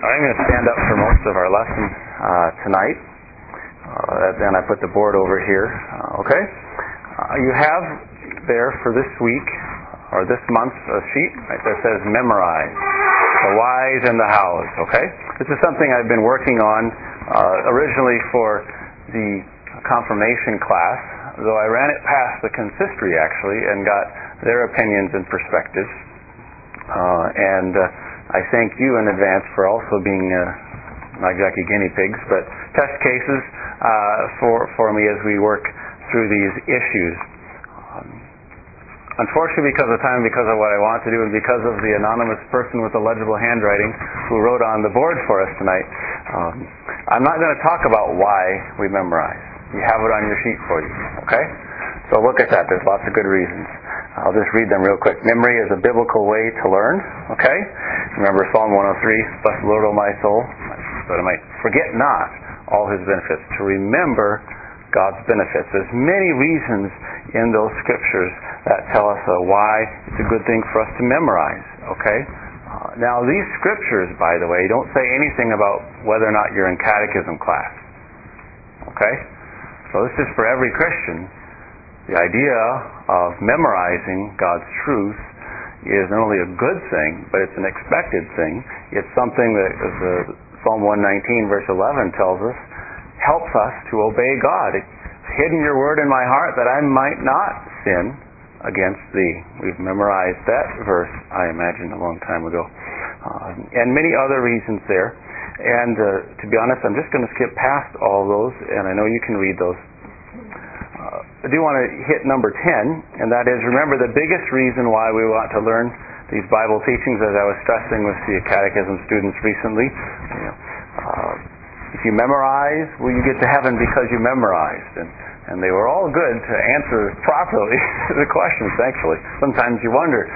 I'm going to stand up for most of our lesson tonight. Then I put the board over here. Okay? You have there for this week, or this month, a sheet right that says memorize. The whys and the hows. Okay? This is something I've been working on originally for the confirmation class, though I ran it past the consistory actually and got their opinions and perspectives. I thank you in advance for also being not exactly guinea pigs, but test cases for me as we work through these issues. Unfortunately, because of time, because of what I want to do, and because of the anonymous person with illegible handwriting who wrote on the board for us tonight, I'm not going to talk about why we memorize. You have it on your sheet for you, okay? So look at that. There's lots of good reasons. I'll just read them real quick. Memory is a biblical way to learn, okay? Remember Psalm 103, bless the Lord, O my soul, but I might forget not all His benefits. To remember God's benefits. There's many reasons in those scriptures that tell us why it's a good thing for us to memorize, okay? Now these scriptures, by the way, don't say anything about whether or not you're in catechism class, okay? So this is for every Christian. The idea of memorizing God's truth is not only a good thing, but it's an expected thing. It's something that, as Psalm 119 verse 11 tells us, helps us to obey God. It's hidden your word in my heart that I might not sin against thee. We've memorized that verse, I imagine, a long time ago. And many other reasons there. And to be honest, I'm just going to skip past all those, and I know you can read those. I do want to hit number 10, and that is, remember, the biggest reason why we want to learn these Bible teachings, as I was stressing with the catechism students recently, if you memorize, well, you get to heaven because you memorized. And they were all good to answer properly the questions, thankfully. Sometimes you wonder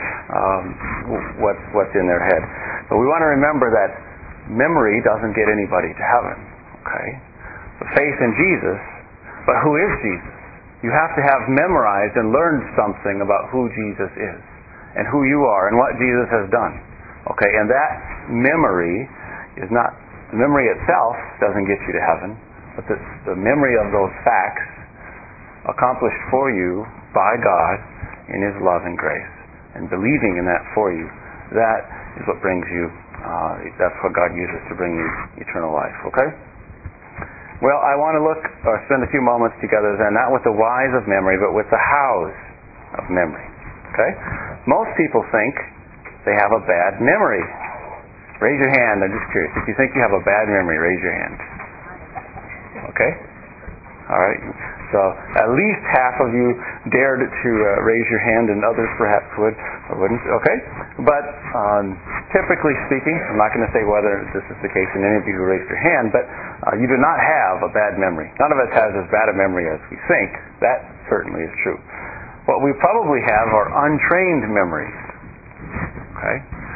what's in their head. But we want to remember that memory doesn't get anybody to heaven. Okay? The faith in Jesus, but who is Jesus? You have to have memorized and learned something about who Jesus is and who you are and what Jesus has done. Okay, and that memory is not, the memory itself doesn't get you to heaven, but the memory of those facts accomplished for you by God in His love and grace, and believing in that for you, that is what brings you, that's what God uses to bring you eternal life. Okay? Well, I want to spend a few moments together then, not with the whys of memory, but with the hows of memory. Okay? Most people think they have a bad memory. Raise your hand. I'm just curious. If you think you have a bad memory, raise your hand. Okay? All right. So at least half of you dared to raise your hand, and others perhaps would or wouldn't. Okay? But typically speaking, I'm not going to say whether this is the case in any of you who raised your hand, but you do not have a bad memory. None of us has as bad a memory as we think. That certainly is true. What we probably have are untrained memories. Okay?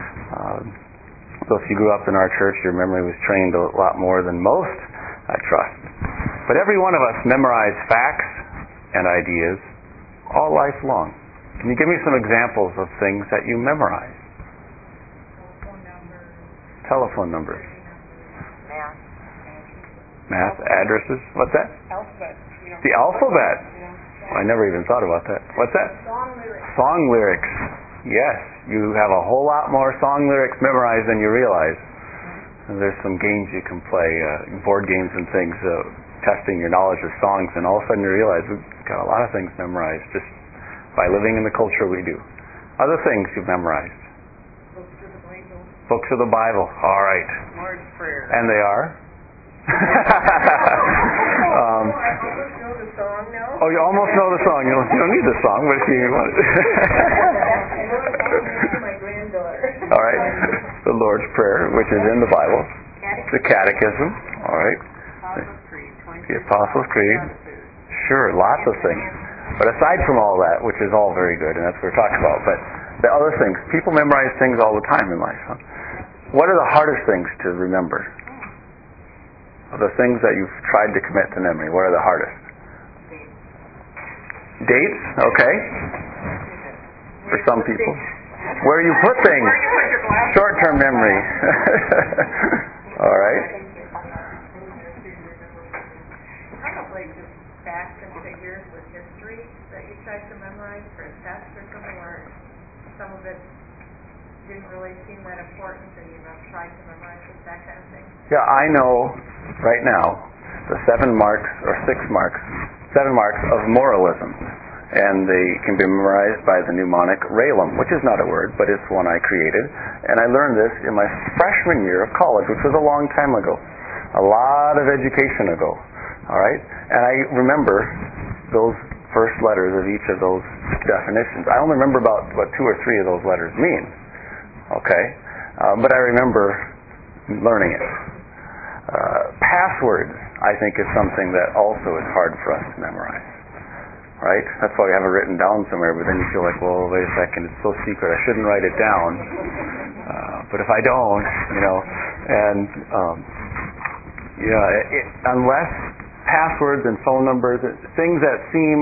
So if you grew up in our church, your memory was trained a lot more than most, I trust. But every one of us memorized facts and ideas all life long. Can you give me some examples of things that you memorized? Telephone numbers. Math, addresses. What's that? Alphabet. The alphabet. Well, I never even thought about that. What's that? Song lyrics. Song lyrics. Yes, you have a whole lot more song lyrics memorized than you realize. And there's some games you can play, board games and things, testing your knowledge of songs, and all of a sudden you realize we've got a lot of things memorized just by living in the culture we do. Other things you've memorized. Books of the Bible. Books of the Bible. All right. Lord's Prayer. And they are? I almost know the song now. Oh, you almost know the song. You don't need the song, but if you want it. I know the song to my granddaughter. All right. The Lord's Prayer, which is in the Bible. The Catechism. All right. The Apostles' Creed. Sure, lots of things. But aside from all that, which is all very good, and that's what we're talking about, but the other things, people memorize things all the time in life. Huh? What are the hardest things to remember? Of the things that you've tried to commit to memory, what are the hardest? Dates, okay. For some people. Where you put things. Short-term memory. All right. Probably just facts and figures with history that you tried to memorize for a test or something, where some of it didn't really seem that important and you tried to memorize it, that kind of thing. Yeah, I know right now the 7 marks of moralism. And they can be memorized by the mnemonic Raylam, which is not a word, but it's one I created. And I learned this in my freshman year of college, which was a long time ago. A lot of education ago. All right? And I remember those first letters of each of those definitions. I only remember about 2 or 3 of those letters mean. Okay? But I remember learning it. Passwords, I think, is something that also is hard for us to memorize. Right? That's why we have it written down somewhere, but then you feel like, well, wait a second, it's so secret, I shouldn't write it down. But if I don't, unless passwords and phone numbers, things that seem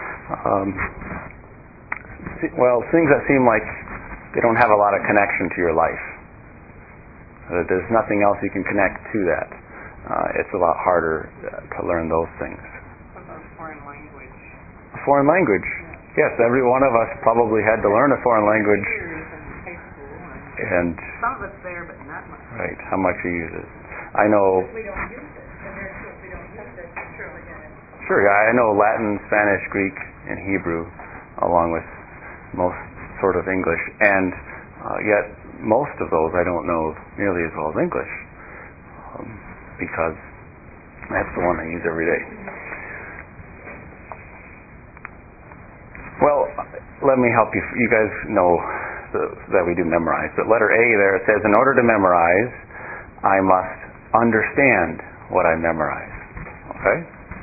like they don't have a lot of connection to your life. There's nothing else you can connect to that. It's a lot harder to learn those things. Foreign language. Yes, every one of us probably had to learn a foreign language. And some of it's there, but not much. Right, how much you use it. I know. We don't use it, and if we don't use it, it's true again. Sure, I know Latin, Spanish, Greek, and Hebrew, along with most sort of English, and yet most of those I don't know nearly as well as English, because that's the one I use every day. Well, let me help you. You guys know that we do memorize. But letter A there, it says, in order to memorize, I must understand what I memorize. Okay?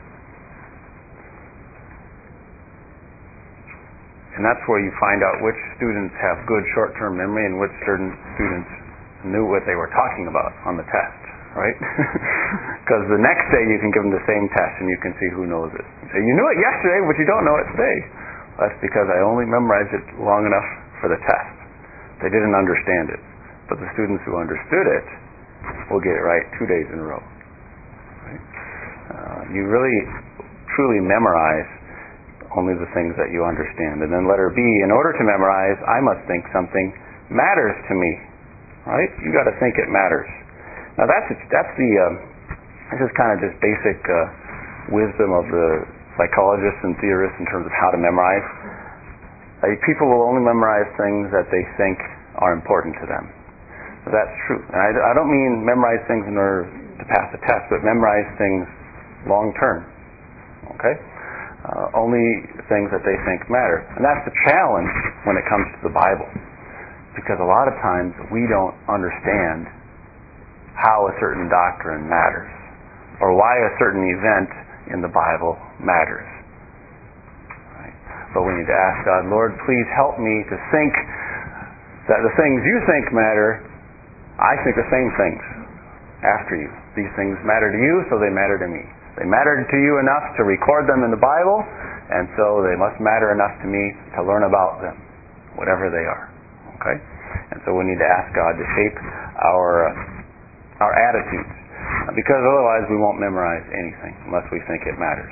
And that's where you find out which students have good short-term memory and which certain students knew what they were talking about on the test. Right? Because the next day you can give them the same test and you can see who knows it. So you knew it yesterday, but you don't know it today. That's because I only memorized it long enough for the test. They didn't understand it. But the students who understood it will get it right 2 days in a row. Right? You really, truly memorize only the things that you understand. And then letter B, in order to memorize, I must think something matters to me. Right? You got to think it matters. Now this is kind of just basic wisdom of the psychologists and theorists in terms of how to memorize. People will only memorize things that they think are important to them. So that's true. And I don't mean memorize things in order to pass the test, but memorize things long term. Okay? Only things that they think matter. And that's the challenge when it comes to the Bible. Because a lot of times we don't understand how a certain doctrine matters, or why a certain event in the Bible matters. Right? But we need to ask God, Lord, please help me to think that the things you think matter, I think the same things after you. These things matter to you, so they matter to me. They matter to you enough to record them in the Bible, and so they must matter enough to me to learn about them, whatever they are. Okay? And so we need to ask God to shape our attitudes. Because otherwise we won't memorize anything unless we think it matters.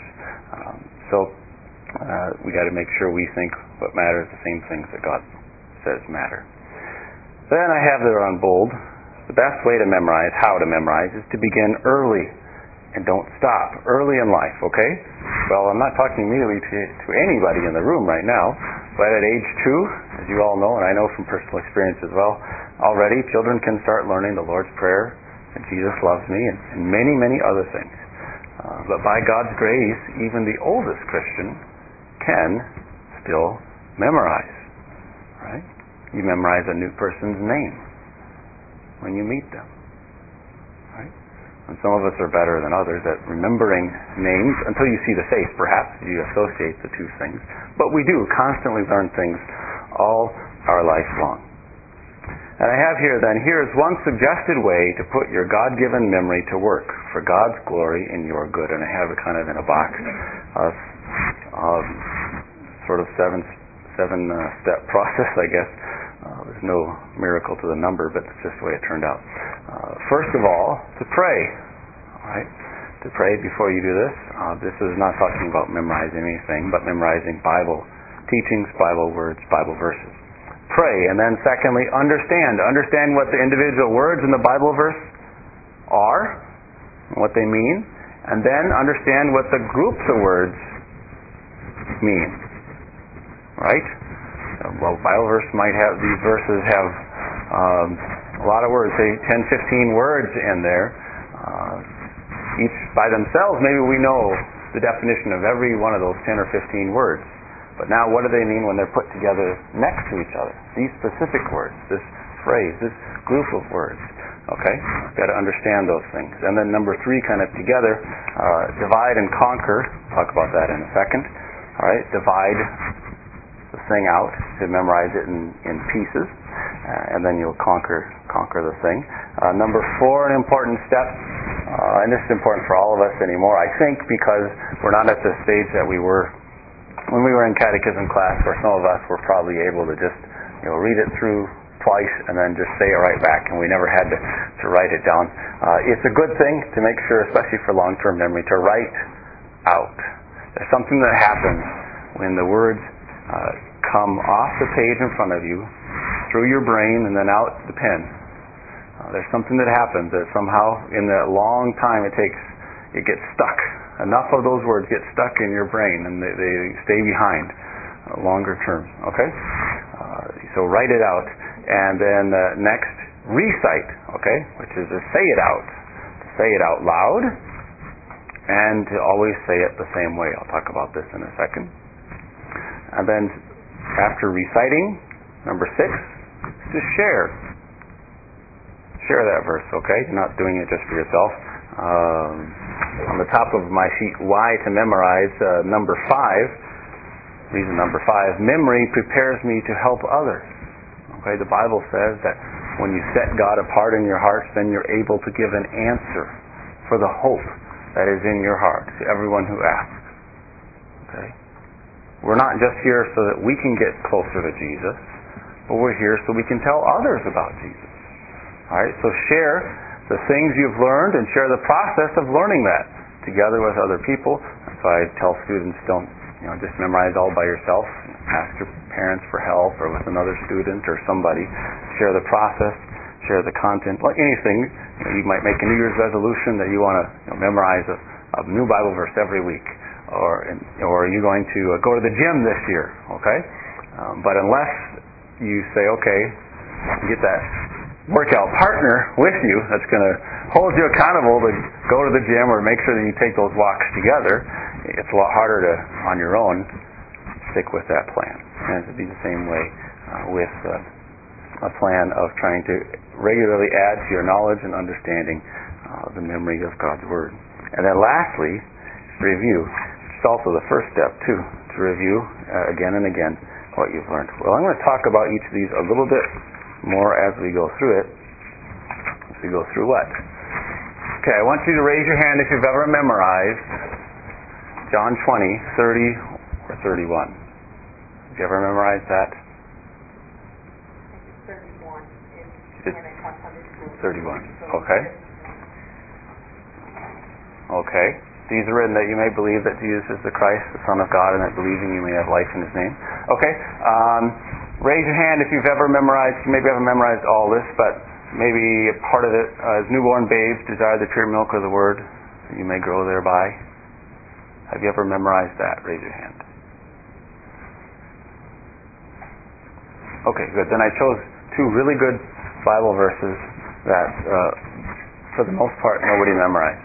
We got to make sure we think what matters, the same things that God says matter. Then I have there on bold, the best way to memorize, how to memorize, is to begin early and don't stop. Early in life, okay? Well, I'm not talking immediately to anybody in the room right now, but at age 2, as you all know, and I know from personal experience as well, already children can start learning the Lord's Prayer, and Jesus loves me, and many, many other things. But by God's grace, even the oldest Christian can still memorize. Right? You memorize a new person's name when you meet them. Right? And some of us are better than others at remembering names until you see the face, perhaps. You associate the two things. But we do constantly learn things all our life long. And I have here then, here's one suggested way to put your God-given memory to work for God's glory and your good. And I have it kind of in a box of sort of seven-step process, I guess. There's no miracle to the number, but it's just the way it turned out. First of all, to pray. All right? To pray before you do this. This is not talking about memorizing anything, but memorizing Bible teachings, Bible words, Bible verses. Pray. And then secondly, understand. Understand what the individual words in the Bible verse are, what they mean, and then understand what the groups of words mean. Right? Well, Bible verse might have, these verses have a lot of words, say 10, 15 words in there. Each by themselves, maybe we know the definition of every one of those 10 or 15 words. But now what do they mean when they're put together next to each other? These specific words, this phrase, this group of words. Okay? Got to understand those things. And then number 3, kind of together, divide and conquer. Talk about that in a second. All right? Divide the thing out to memorize it in pieces. And then you'll conquer the thing. Number 4, an important step, and this is important for all of us anymore, I think, because we're not at the stage that we were when we were in catechism class, where some of us were probably able to just read it through twice and then just say it right back, and we never had to write it down. It's a good thing to make sure, especially for long-term memory, to write out. There's something that happens when the words come off the page in front of you, through your brain, and then out the pen. There's something that happens that somehow, in that long time it takes, it gets stuck. Enough of those words get stuck in your brain, and they stay behind longer term. Okay? So write it out, and then next, recite. Okay? Which is to say it out. To say it out loud, and to always say it the same way. I'll talk about this in a second. And then, after reciting, number 6, to share. Share that verse, okay? You're not doing it just for yourself. On the top of my sheet, why to memorize, number 5, reason number 5, memory prepares me to help others. Okay, the Bible says that when you set God apart in your hearts, then you're able to give an answer for the hope that is in your heart to everyone who asks. Okay? We're not just here so that we can get closer to Jesus, but we're here so we can tell others about Jesus. All right, so share the things you've learned and share the process of learning that together with other people. That's why I tell students, don't just memorize all by yourself. Ask your parents for help, or with another student or somebody. Share the process, share the content. Like anything, you might make a New Year's resolution that you want to memorize a new Bible verse every week, or are you going to go to the gym this year? Okay, but unless you say, okay, get that workout partner with you that's going to hold you accountable to go to the gym or make sure that you take those walks together, it's a lot harder to, on your own, stick with that plan. And it would be the same way with a plan of trying to regularly add to your knowledge and understanding the memory of God's Word. And then lastly, review. It's also the first step, too, to review again and again what you've learned. Well, I'm going to talk about each of these a little bit more as we go through it. As we go through what? Okay, I want you to raise your hand if you've ever memorized John 20, 30, or 31. Have you ever memorized that? 31. It's 31. Okay. Okay. These are written that you may believe that Jesus is the Christ, the Son of God, and that believing you may have life in His name. Okay. Raise your hand if you've ever memorized, maybe haven't memorized all this, but maybe a part of it, as newborn babes desire the pure milk of the Word, that you may grow thereby. Have you ever memorized that? Raise your hand. Okay, good. Then I chose 2 really good Bible verses that, for the most part, nobody memorized.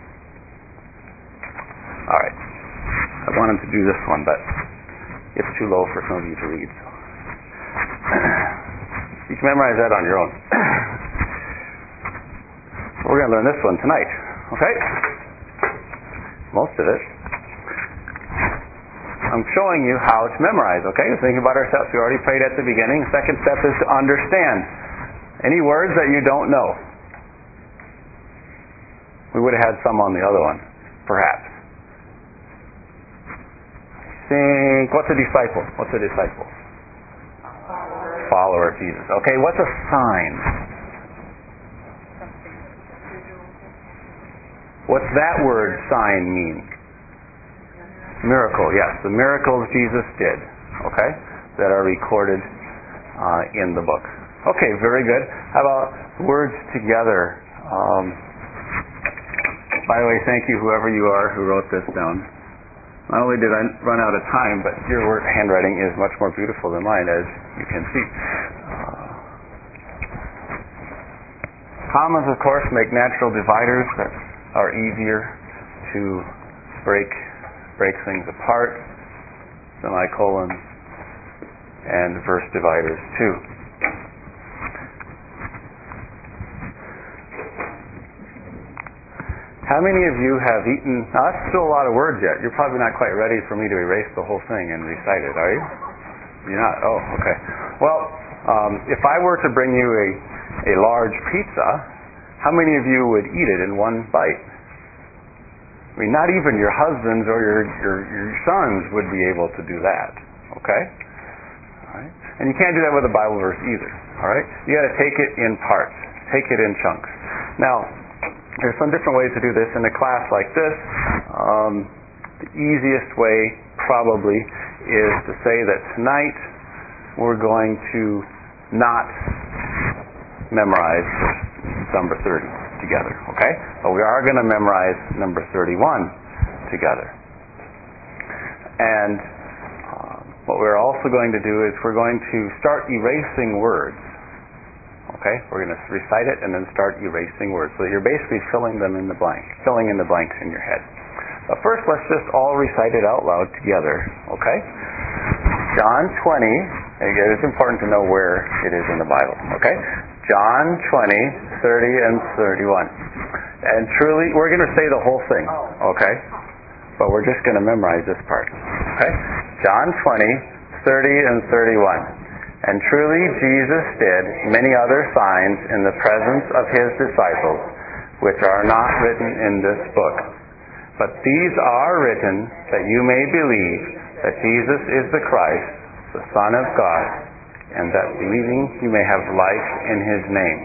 All right. I wanted to do this one, but it's too low for some of you to read. So. You can memorize that on your own. We're going to learn this one tonight. Okay? Most of it. I'm showing you how to memorize, okay? We're thinking about our steps. We already prayed at the beginning. The second step is to understand any words that you don't know. We would have had some on the other one, perhaps. Think, what's a disciple? What's a disciple? follower of Jesus. Okay, what's a sign? What's that word sign mean? Miracle, yes. The miracles Jesus did, okay, that are recorded in the book. Okay, very good. How about words together? By the way, thank you, whoever you are who wrote this down. Not only did I run out of time, but your handwriting is much more beautiful than mine, as you can see. Commas, of course, make natural dividers that are easier to break things apart. Semicolons and verse dividers too. How many of you have eaten? Now that's still a lot of words yet. You're probably not quite ready for me to erase the whole thing and recite it, are you? You're not? Oh, okay. Well, if I were to bring you a large pizza, how many of you would eat it in one bite? I mean, not even your husbands or your sons would be able to do that. Okay? All right. And you can't do that with a Bible verse either. All right? You got to take it in parts. Take it in chunks. Now, there's some different ways to do this. In a class like this, the easiest way probably is to say that tonight we're going to not memorize number 30 together, okay? But we are going to memorize number 31 together. And what we're also going to do is we're going to start erasing words. Okay, we're going to recite it and then start erasing words. So you're basically filling in the blanks in your head. But first, let's just all recite it out loud together. Okay? John 20. It's important to know where it is in the Bible. Okay? John 20, 30, and 31. And truly, we're going to say the whole thing. Okay? But we're just going to memorize this part. Okay? John 20, 30, and 31. And truly Jesus did many other signs in the presence of his disciples, which are not written in this book. But these are written that you may believe that Jesus is the Christ, the Son of God, and that believing you may have life in his name.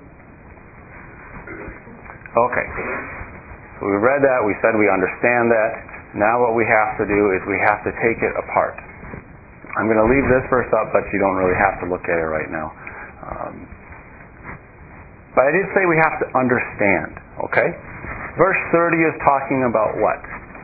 Okay. So we read that, we said we understand that. Now what we have to do is we have to take it apart. I'm going to leave this verse up, but you don't really have to look at it right now. But I did say we have to understand, okay? Verse 30 is talking about what?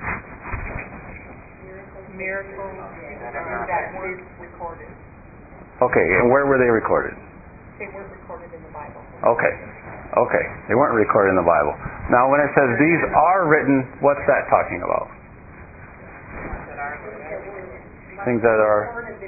Miracles that were recorded. Okay, and where were they recorded? They weren't recorded in the Bible. Okay, they weren't recorded in the Bible. Now when it says these are written, what's that talking about? Things that are...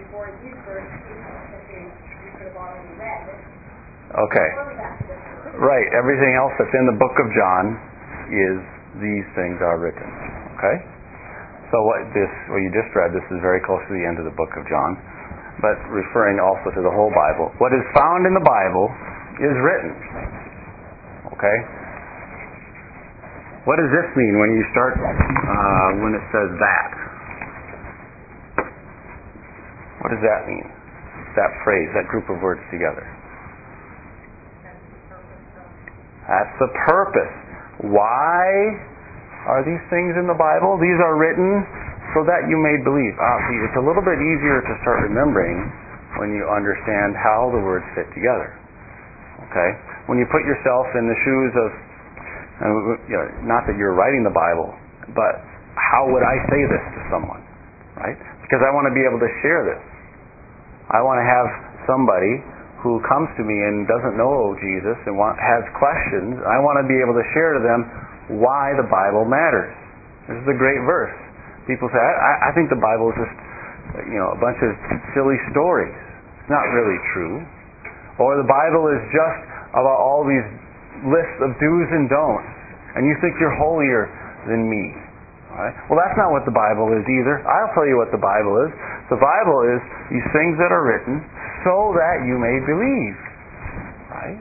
Okay. Right, everything else that's in the book of John is these things are written. Okay? So what you just read, this is very close to the end of the book of John, but referring also to the whole Bible. What is found in the Bible is written. Okay? What does this mean when you start, when it says that? What does that mean? That phrase, that group of words together. That's the purpose. Why are these things in the Bible? These are written so that you may believe. See, it's a little bit easier to start remembering when you understand how the words fit together. Okay? When you put yourself in the shoes of, not that you're writing the Bible, but how would I say this to someone? Right? Because I want to be able to share this. I want to have somebody who comes to me and doesn't know Jesus and has questions. I want to be able to share to them why the Bible matters. This is a great verse. People say, I think the Bible is just, a bunch of silly stories. It's not really true. Or the Bible is just about all these lists of do's and don'ts, and you think you're holier than me. All right? Well, that's not what the Bible is either. I'll tell you what the Bible is. The Bible is these things that are written so that you may believe. Right?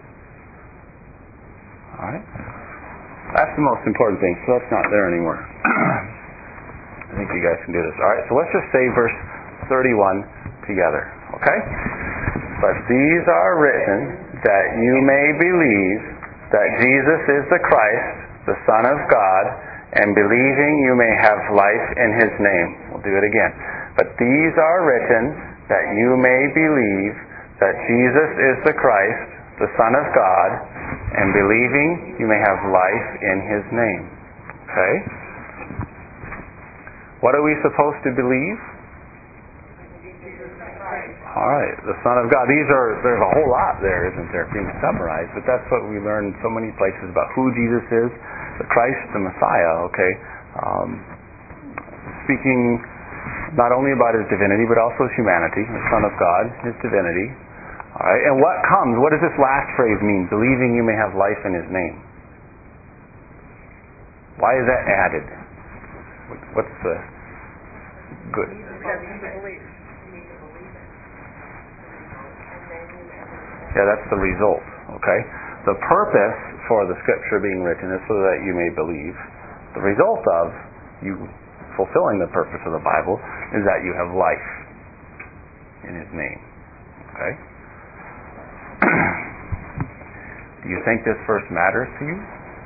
All right? That's the most important thing. So that's not there anymore. I think you guys can do this. All right, so let's just say verse 31 together. Okay? But these are written that you may believe that Jesus is the Christ, the Son of God, and believing you may have life in His name. We'll do it again. But these are written that you may believe that Jesus is the Christ, the Son of God, and believing you may have life in His name. Okay? What are we supposed to believe? All right, the Son of God. There's a whole lot there, isn't there, being summarized, but that's what we learn in so many places about who Jesus is, the Christ, the Messiah, okay? Speaking not only about His divinity, but also His humanity, the Son of God, His divinity. All right, and what comes? What does this last phrase mean? Believing you may have life in His name. Why is that added? What's the good? Yeah, that's the result. Okay? The purpose for the Scripture being written is so that you may believe. The result of you fulfilling the purpose of the Bible is that you have life in His name. Okay? Do you think this verse matters to you?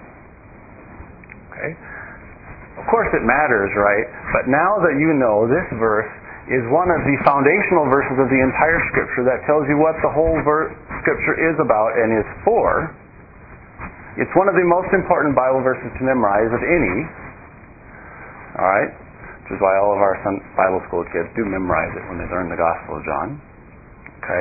Okay? Of course it matters, right? But now that you know this verse is one of the foundational verses of the entire Scripture that tells you what the whole Scripture is about and is for, it's one of the most important Bible verses to memorize of any. Alright? Which is why all of our Bible school kids do memorize it when they learn the Gospel of John. Okay?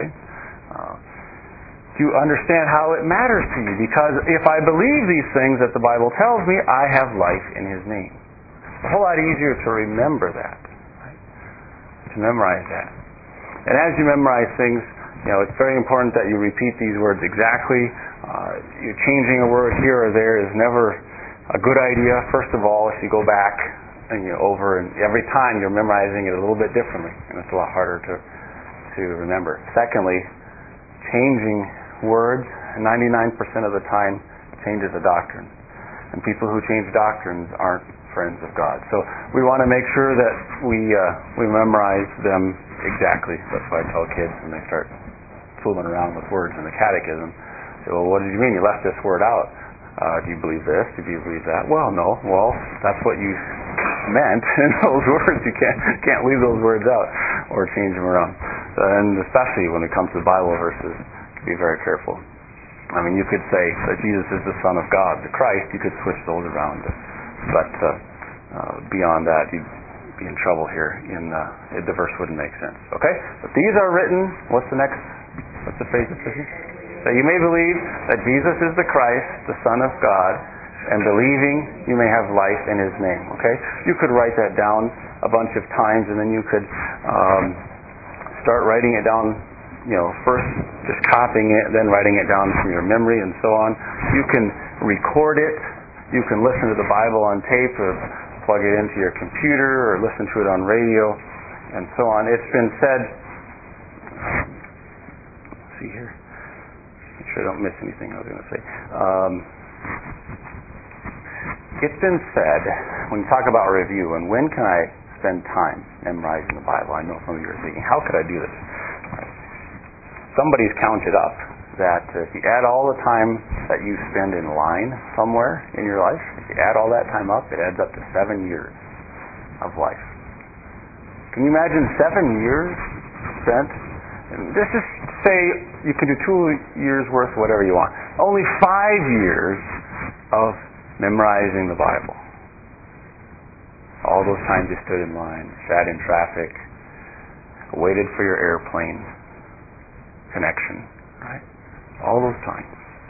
To understand how it matters to you, because if I believe these things that the Bible tells me, I have life in His name. It's a whole lot easier to remember that, right? To memorize that. And as you memorize things, it's very important that you repeat these words exactly. You're changing a word here or there is never a good idea. First of all, if you go back and over, and every time you're memorizing it a little bit differently, and it's a lot harder to remember. Secondly, changing words 99% of the time changes a doctrine, and people who change doctrines aren't friends of God. So we want to make sure that we memorize them exactly. That's why I tell kids when they start fooling around with words in the catechism, say, well, what did you mean you left this word out? Do you believe this? Do you believe that? Well, no. Well, that's what you meant in those words. You can't leave those words out or change them around. And especially when it comes to Bible verses, be very careful. I mean, you could say that Jesus is the Son of God, the Christ. You could switch those around, but beyond that, you'd be in trouble here. The verse wouldn't make sense. Okay, but these are written. What's the phrase that says? That you may believe that Jesus is the Christ, the Son of God, and believing you may have life in His name. Okay, you could write that down a bunch of times, and then you could start writing it down. First just copying it, then writing it down from your memory and so on. You can record it. You can listen to the Bible on tape or plug it into your computer or listen to it on radio and so on. It's been said, let's see here, make sure I don't miss anything I was going to say. It's been said, when you talk about review, and when can I spend time memorizing the Bible? I know some of you are thinking, how could I do this? Somebody's counted up that if you add all the time that you spend in line somewhere in your life, if you add all that time up, it adds up to 7 years of life. Can you imagine 7 years spent? And this is, say, you can do 2 years worth, whatever you want. Only 5 years of memorizing the Bible. All those times you stood in line, sat in traffic, waited for your airplane connection, right? All those times.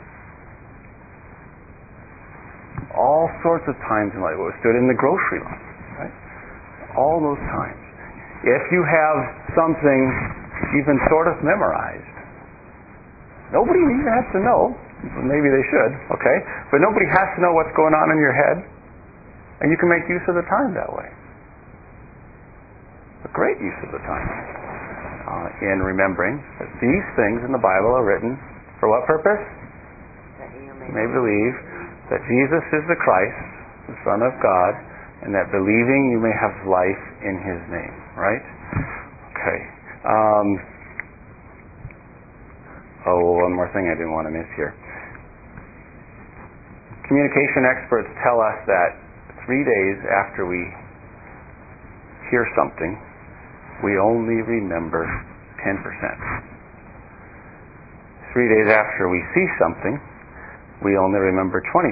All sorts of times in life. Stood in the grocery line, right? All those times. If you have something even sort of memorized, nobody even has to know. Maybe they should, okay? But nobody has to know what's going on in your head, and you can make use of the time that way. A great use of the time. In remembering that these things in the Bible are written for what purpose? That you may believe that Jesus is the Christ, the Son of God, and that believing you may have life in His name. Right? Okay. Oh, one more thing I didn't want to miss here. Communication experts tell us that 3 days after we hear something, we only remember 10%. 3 days after we see something, we only remember 20%.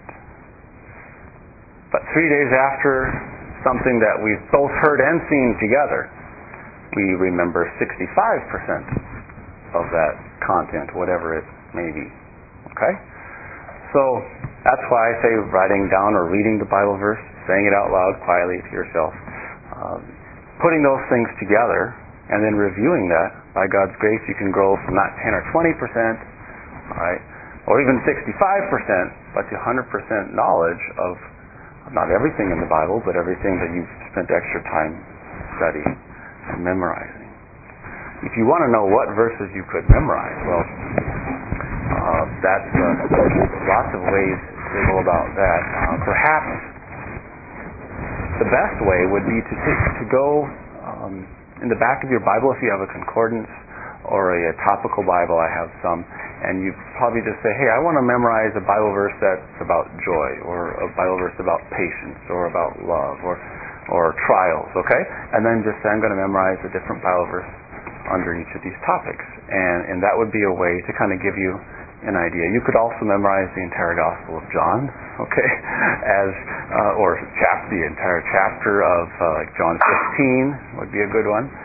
But 3 days after something that we've both heard and seen together, we remember 65% of that content, whatever it may be. Okay? So that's why I say writing down or reading the Bible verse, saying it out loud quietly to yourself, putting those things together and then reviewing that. By God's grace, you can grow from not 10 or 20%, all right, or even 65%, but to 100% knowledge of not everything in the Bible, but everything that you've spent extra time studying and memorizing. If you want to know what verses you could memorize, well, that's lots of ways to go about that. Perhaps the best way would be to go in the back of your Bible, if you have a concordance or a topical Bible. I have some, and you probably just say, hey, I want to memorize a Bible verse that's about joy, or a Bible verse about patience, or about love, or trials, okay? And then just say, I'm going to memorize a different Bible verse under each of these topics. And that would be a way to kind of give you an idea. You could also memorize the entire Gospel of John, okay, or the entire chapter of like John 15 would be a good one.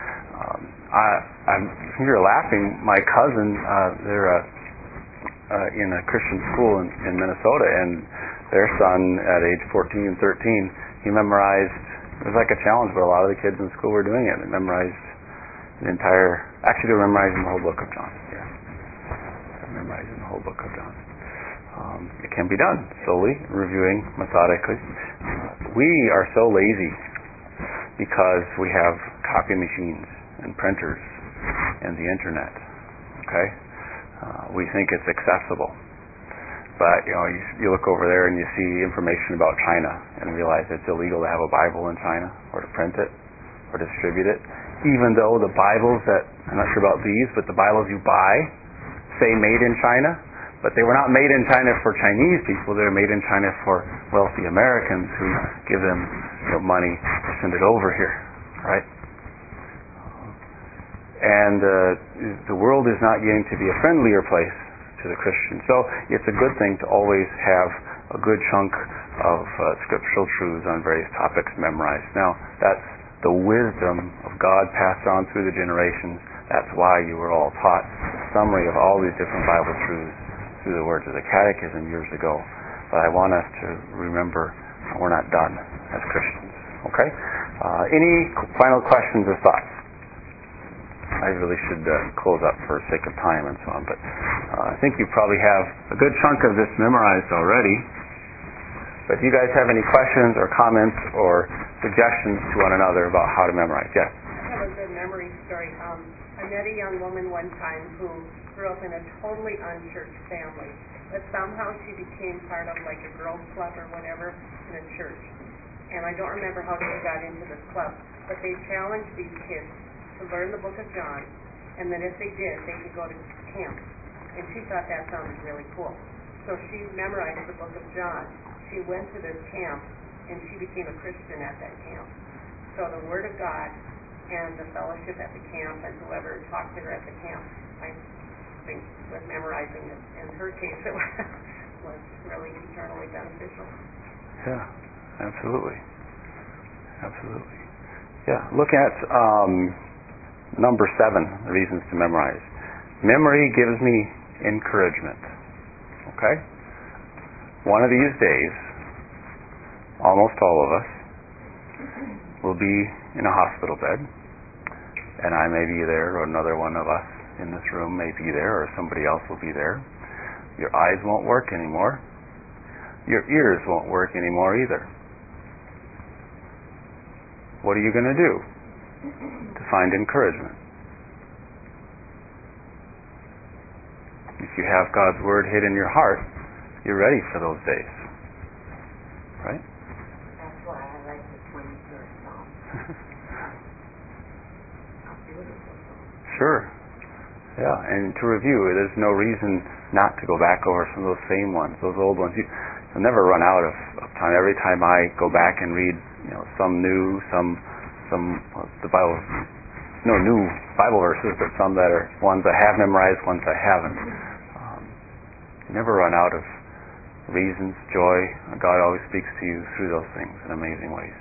You're laughing. My cousin, they're in a Christian school in Minnesota, and their son at age 14 and 13, he memorized. It was like a challenge, but a lot of the kids in school were doing it. They memorized they're memorizing the whole book of John. Yeah, they're memorizing the whole book of John. It can be done slowly, reviewing methodically. We are so lazy because we have copy machines and printers and the internet. Okay, we think it's accessible, but you look over there and you see information about China and realize it's illegal to have a Bible in China or to print it or distribute it. Even though the Bibles I'm not sure about these, but the Bibles you buy say made in China, but they were not made in China for Chinese people. They were made in China for wealthy Americans who give them money to send it over here, right? And the world is not getting to be a friendlier place to the Christian. So it's a good thing to always have a good chunk of scriptural truths on various topics memorized. Now, that's the wisdom of God passed on through the generations. That's why you were all taught a summary of all these different Bible truths through the words of the Catechism years ago. But I want us to remember we're not done as Christians. Okay? Any final questions or thoughts? I really should close up for sake of time and so on, but I think you probably have a good chunk of this memorized already. But if you guys have any questions or comments or suggestions to one another about how to memorize, yes? I have a good memory story. I met a young woman one time who grew up in a totally unchurched family, but somehow she became part of like a girls' club or whatever in a church. And I don't remember how she got into this club, but they challenged these kids to learn the book of John, and then if they did, they could go to camp. And she thought that sounded really cool. So she memorized the book of John. She went to this camp, and she became a Christian at that camp. So the Word of God and the fellowship at the camp and whoever talked to her at the camp, I think, was memorizing it. In her case, it was really eternally beneficial. Yeah, absolutely. Absolutely. Yeah, look at number 7, the reasons to memorize. Memory gives me encouragement. Okay? One of these days, almost all of us will be in a hospital bed, and I may be there, or another one of us in this room may be there, or somebody else will be there. Your eyes won't work anymore. Your ears won't work anymore either. What are you going to do to find encouragement? If you have God's Word hid in your heart, you're ready for those days. Right? That's why I like the 23rd Psalm. How beautiful. Sure. Yeah, and to review, there's no reason not to go back over some of those same ones, those old ones. You'll never run out of time. Every time I go back and read, some new, the Bible, no new Bible verses, but some that are ones I have memorized, ones I haven't. You never run out of reasons, joy. God always speaks to you through those things in amazing ways.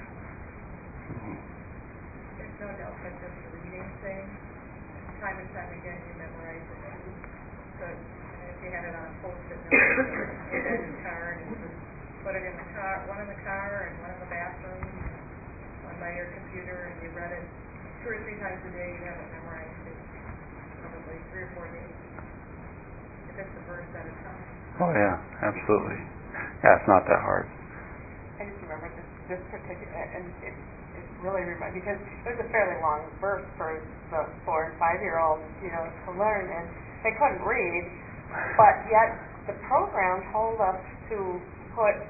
There's no doubt that just the reading thing, time and time again, you memorize it. So if you had it on post-it notes, put it in the car, and you just put it in the car, one in the car and one in the bathroom, one by your computer, and you read it 2 or 3 times a day. You have it memorized in probably 3 or 4 days. If it's a verse at a time. Oh yeah, absolutely. Yeah, it's not that hard. I just remember this particular, and it really reminded, because it was a fairly long verse for the 4 and 5-year-olds, to learn, and they couldn't read, but yet the program told us to put,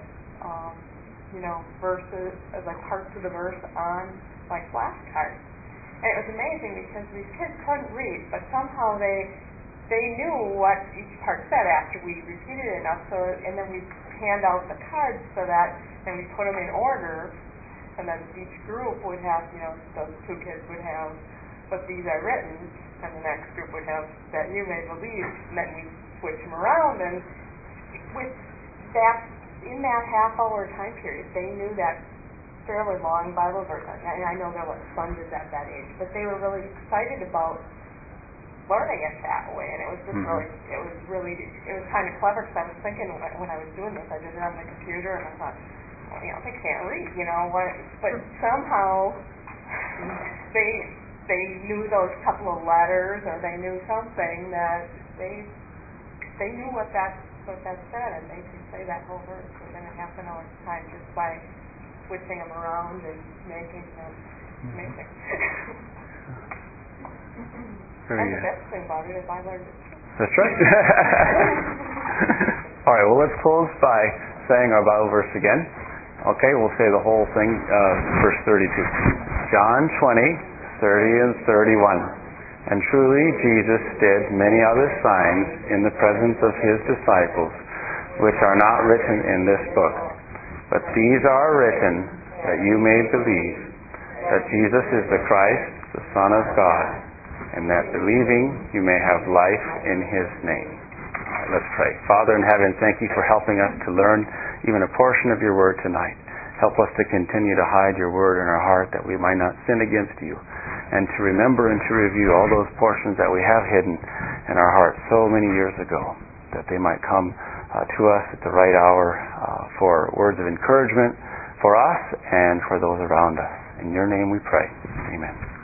verses, like parts of the verse on, like, flashcards. And it was amazing because these kids couldn't read, but somehow they knew what each part said after we repeated it enough. So, and then we hand out the cards so that, and we put them in order, and then each group would have, those 2 kids would have, but these are written, and the next group would have that you may believe, and then we switch them around, and with that, in that half-hour time period, they knew that fairly long Bible verse, and I know their son is at that age, but they were really excited about learning it that way, and it was just it was kind of clever, because I was thinking when I was doing this, I did it on the computer, and I thought, well, they can't read, but somehow they knew those couple of letters, or they knew something that they knew what that said, and they could say that whole verse within a half an hour's time just by switching them around and making them amazing. And the best thing about it is I learned it too. That's right. All right, well, let's close by saying our Bible verse again. Okay, we'll say the whole thing, verse 32. John 20, 30 and 31. And truly Jesus did many other signs in the presence of his disciples, which are not written in this book. But these are written that you may believe that Jesus is the Christ, the Son of God, and that believing you may have life in his name. All right, let's pray. Father in heaven, thank you for helping us to learn even a portion of your word tonight. Help us to continue to hide your word in our heart that we might not sin against you, and to remember and to review all those portions that we have hidden in our heart so many years ago, that they might come to us at the right hour for words of encouragement for us and for those around us. In your name we pray. Amen.